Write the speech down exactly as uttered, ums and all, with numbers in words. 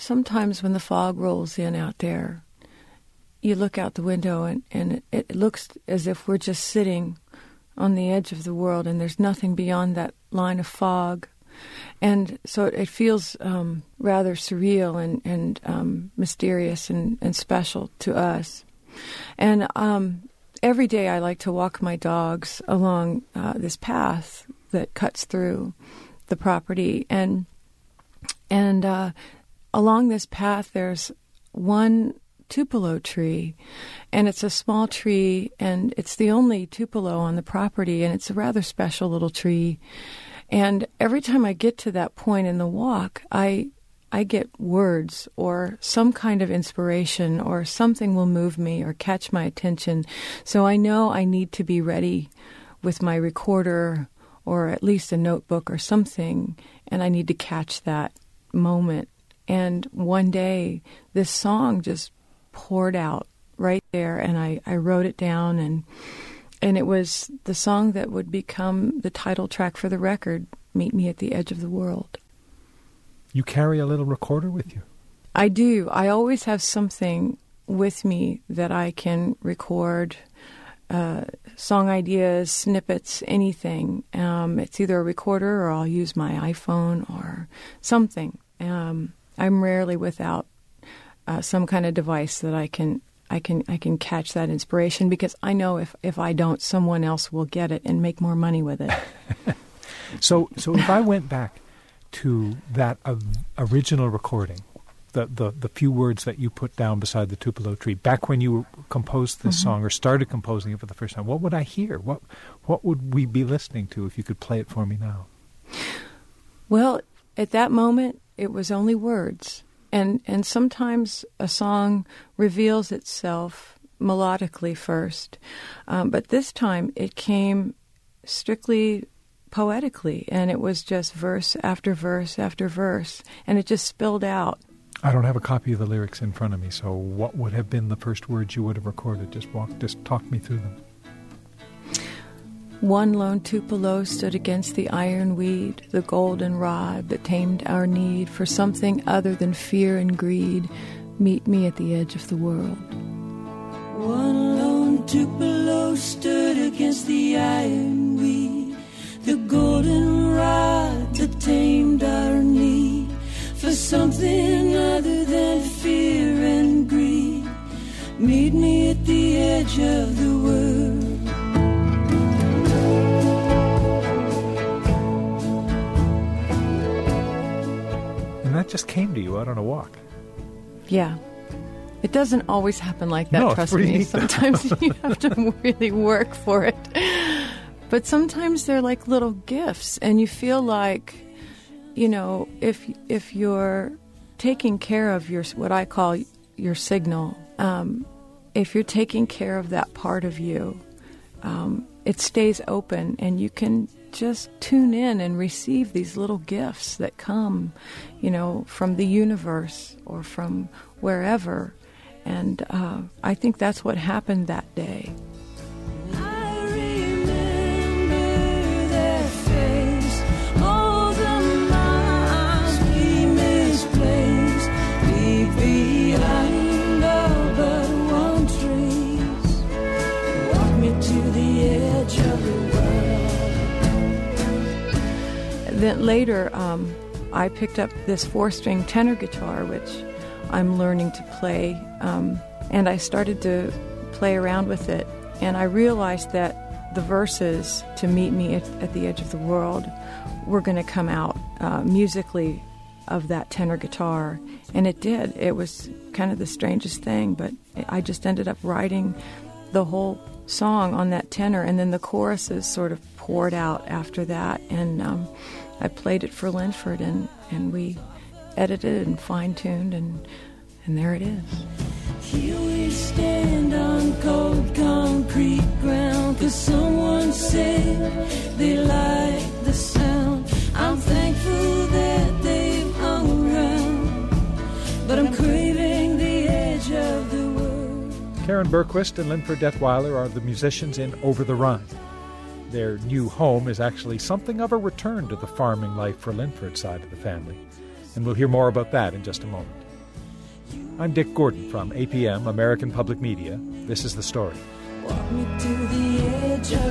sometimes when the fog rolls in out there, you look out the window and, and it, it looks as if we're just sitting on the edge of the world and there's nothing beyond that line of fog. And so it, it feels um, rather surreal and, and um, mysterious and, and special to us. And um, every day I like to walk my dogs along uh, this path that cuts through the property. And, and uh, along this path there's one tupelo tree, and it's a small tree, and it's the only tupelo on the property, and it's a rather special little tree. And every time I get to that point in the walk, I I get words or some kind of inspiration or something will move me or catch my attention. So I know I need to be ready with my recorder or at least a notebook or something, and I need to catch that moment. And one day, this song just poured out right there, and I, I wrote it down, and and it was the song that would become the title track for the record, Meet Me at the Edge of the World. You carry a little recorder with you? I do. I always have something with me that I can record uh, song ideas, snippets, anything. Um, it's either a recorder or I'll use my iPhone or something. Um, I'm rarely without uh, some kind of device that I can I can I can catch that inspiration, because I know if, if I don't, someone else will get it and make more money with it. so so if I went back to that uh, original recording, the, the the few words that you put down beside the tupelo tree, back when you composed this mm-hmm. song or started composing it for the first time, what would I hear? What what would we be listening to if you could play it for me now? Well, at that moment, it was only words. And and sometimes a song reveals itself melodically first. Um, but this time it came strictly poetically, and it was just verse after verse after verse, and it just spilled out. I don't have a copy of the lyrics in front of me, so what would have been the first words you would have recorded? Just walk, just talk me through them. One lone tupelo stood against the iron weed, the golden rod that tamed our need for something other than fear and greed. Meet me at the edge of the world. One lone tupelo stood against the iron weed, the golden rod that tamed our need for something other than fear and greed. Meet me at the edge of the world. That just came to you out on a walk. Yeah. It doesn't always happen like that, no, trust me. Neat. Sometimes you have to really work for it. But sometimes they're like little gifts, and you feel like, you know, if if you're taking care of your, what I call your signal, um, if you're taking care of that part of you, um, it stays open, and you can just tune in and receive these little gifts that come, you know, from the universe or from wherever. And uh, I think that's what happened that day. I remember that face, all the miles we misplaced, leave behind all but one trace. Walk me to the edge of the world. Then later, um, I picked up this four-string tenor guitar, which I'm learning to play, um, and I started to play around with it. And I realized that the verses to Meet Me at, at the Edge of the World were going to come out uh, musically of that tenor guitar, and it did. It was kind of the strangest thing, but I just ended up writing the whole song on that tenor, and then the choruses sort of poured out after that, and um, I played it for Linford, and, and we edited and fine-tuned, and and there it is. Here we stand on cold concrete ground, 'cause someone said they like the sound. I'm thankful that they've hung around, but I'm craving the edge of the world. Karen Bergquist and Linford Detweiler are the musicians in Over the Rhine. Their new home is actually something of a return to the farming life for Linford's side of the family. And we'll hear more about that in just a moment. I'm Dick Gordon from A P M, American Public Media. This is The Story. Walk me to the edge of